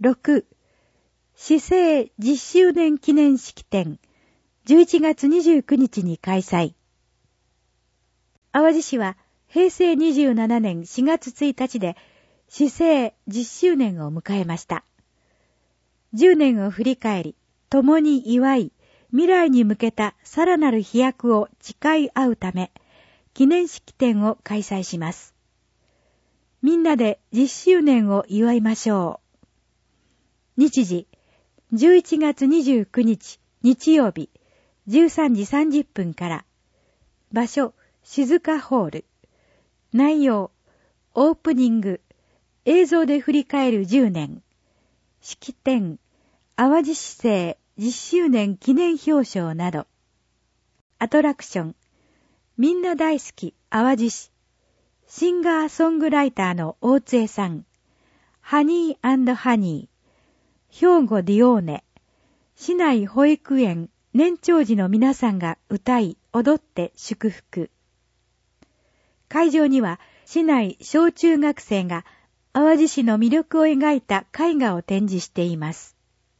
6、市政10周年記念式典、11月29日に開催。淡路市は平成27年4月1日で市政10周年を迎えました。10年を振り返り、共に祝い、未来に向けたさらなる飛躍を誓い合うため、記念式典を開催します。みんなで10周年を祝いましょう。日時、11月29日日曜日、13時30分から。場所、静かホール。内容、オープニング、映像で振り返る10年。式典、淡路市政10周年記念表彰など。アトラクション、みんな大好き淡路市。シンガーソングライターの大津江さん。ハニー&ハニー。兵庫ディオーネ。市内保育園年長児の皆さんが歌い、踊って祝福。会場には市内小中学生が淡路市の魅力を描いた絵画を展示しています。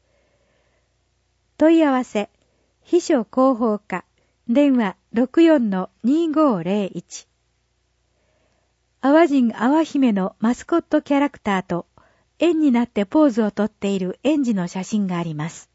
問い合わせ、秘書広報課、電話 64-2501。淡人淡姫のマスコットキャラクターと円になってポーズをとっている園児の写真があります。